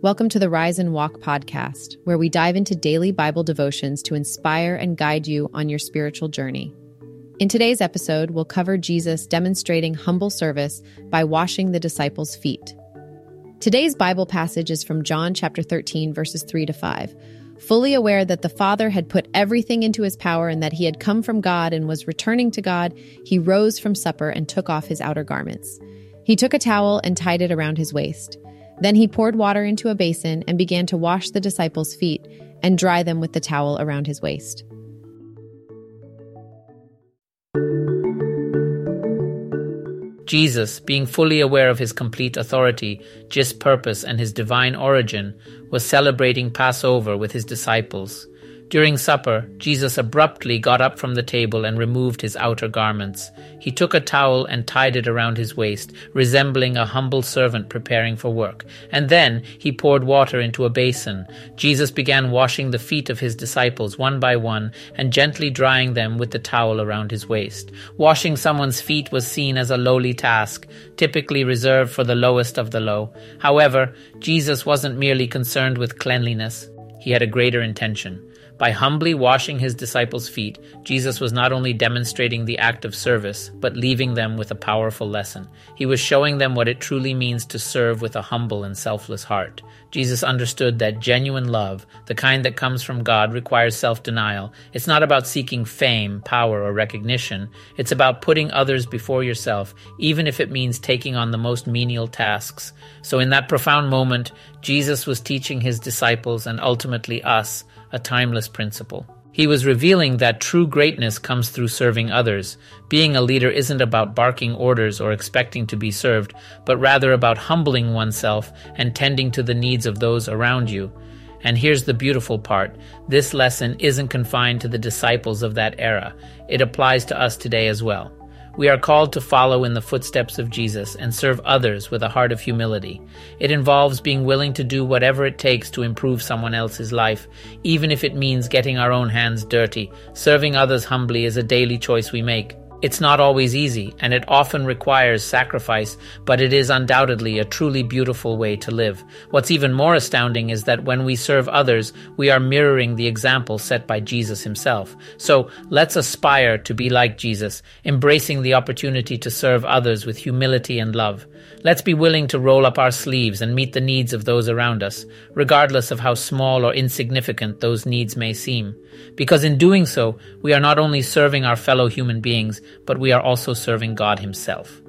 Welcome to the Rise and Walk podcast, where we dive into daily Bible devotions to inspire and guide you on your spiritual journey. In today's episode, we'll cover Jesus demonstrating humble service by washing the disciples' feet. Today's Bible passage is from John chapter 13, verses 3-5. Fully aware that the Father had put everything into his power and that he had come from God and was returning to God, he rose from supper and took off his outer garments. He took a towel and tied it around his waist. Then he poured water into a basin and began to wash the disciples' feet and dry them with the towel around his waist. Jesus, being fully aware of his complete authority, just purpose, and his divine origin, was celebrating Passover with his disciples. During supper, Jesus abruptly got up from the table and removed his outer garments. He took a towel and tied it around his waist, resembling a humble servant preparing for work. And then he poured water into a basin. Jesus began washing the feet of his disciples one by one and gently drying them with the towel around his waist. Washing someone's feet was seen as a lowly task, typically reserved for the lowest of the low. However, Jesus wasn't merely concerned with cleanliness. He had a greater intention. By humbly washing his disciples' feet, Jesus was not only demonstrating the act of service, but leaving them with a powerful lesson. He was showing them what it truly means to serve with a humble and selfless heart. Jesus understood that genuine love, the kind that comes from God, requires self-denial. It's not about seeking fame, power, or recognition. It's about putting others before yourself, even if it means taking on the most menial tasks. So in that profound moment, Jesus was teaching his disciples and ultimately us a timeless principle. He was revealing that true greatness comes through serving others. Being a leader isn't about barking orders or expecting to be served, but rather about humbling oneself and tending to the needs of those around you. And here's the beautiful part. This lesson isn't confined to the disciples of that era. It applies to us today as well. We are called to follow in the footsteps of Jesus and serve others with a heart of humility. It involves being willing to do whatever it takes to improve someone else's life, even if it means getting our own hands dirty. Serving others humbly is a daily choice we make. It's not always easy, and it often requires sacrifice, but it is undoubtedly a truly beautiful way to live. What's even more astounding is that when we serve others, we are mirroring the example set by Jesus himself. So let's aspire to be like Jesus, embracing the opportunity to serve others with humility and love. Let's be willing to roll up our sleeves and meet the needs of those around us, regardless of how small or insignificant those needs may seem. Because in doing so, we are not only serving our fellow human beings, but we are also serving God himself.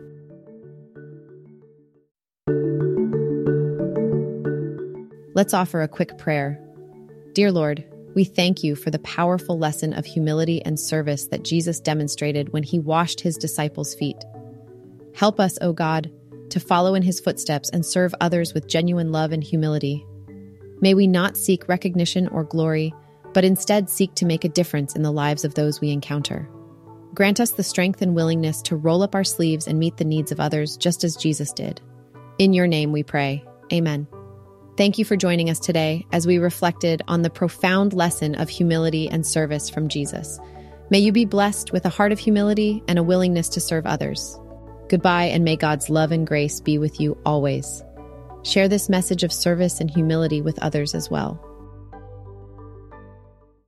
Let's offer a quick prayer. Dear Lord, we thank you for the powerful lesson of humility and service that Jesus demonstrated when he washed his disciples' feet. Help us, O God, to follow in his footsteps and serve others with genuine love and humility. May we not seek recognition or glory, but instead seek to make a difference in the lives of those we encounter. Grant us the strength and willingness to roll up our sleeves and meet the needs of others just as Jesus did. In your name we pray. Amen. Thank you for joining us today as we reflected on the profound lesson of humility and service from Jesus. May you be blessed with a heart of humility and a willingness to serve others. Goodbye, and may God's love and grace be with you always. Share this message of service and humility with others as well.